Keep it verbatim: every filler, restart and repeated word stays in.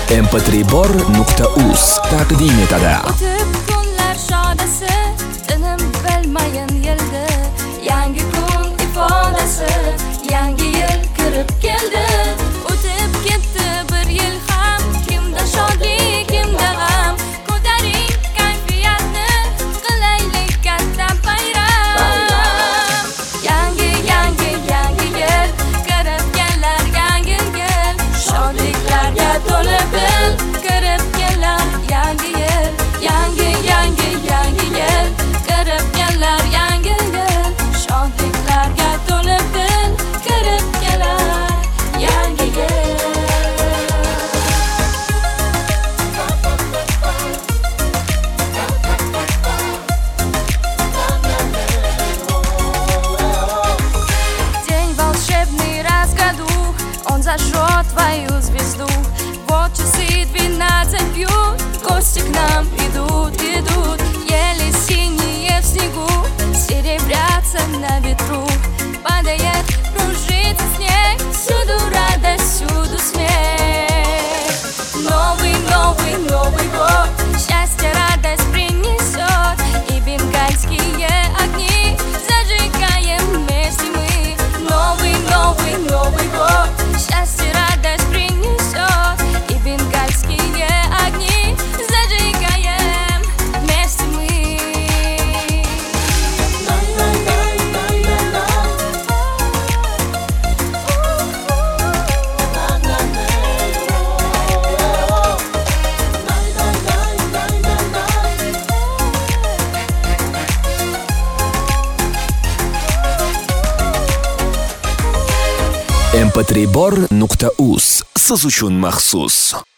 em p tre bor nuqta uz taqdim etadi. O'tib kunlar shodasi, tinim bilmayin yildi. Yangi kun ifodasi, yangi yil kirib keldi. O'tib ketdi bir yil ham, kimda shodlik, kimda g'am. Ko'taring kayfiyatni, qilaylik katta bayram. Yangi yangi yangi yil, kirib kelar yangi yil. Shodliklarga to'lib bil, kirib kelar yangi yil. Yangi yangi yangi yil, kirib kelar yangi yil. Shodliklarga to'lib bil, kirib kelar yangi yil. День волшебный раз в году, он зажжет твою звезду. Вот часы двенадцать бьют, гости к нам идут, идут. Ели синие в снегу, серебрятся на ветру. Падает, кружится снег, всюду радость, всюду смех. Новый, новый, новый год, счастье, радость принесет. И бенгальские огни зажигаем вместе мы. Новый, новый, новый год, счастье, радость принесет. И бенгальские огни зажигаем вместе мы. em p tre bor nuqta uz siz uchun maxsus.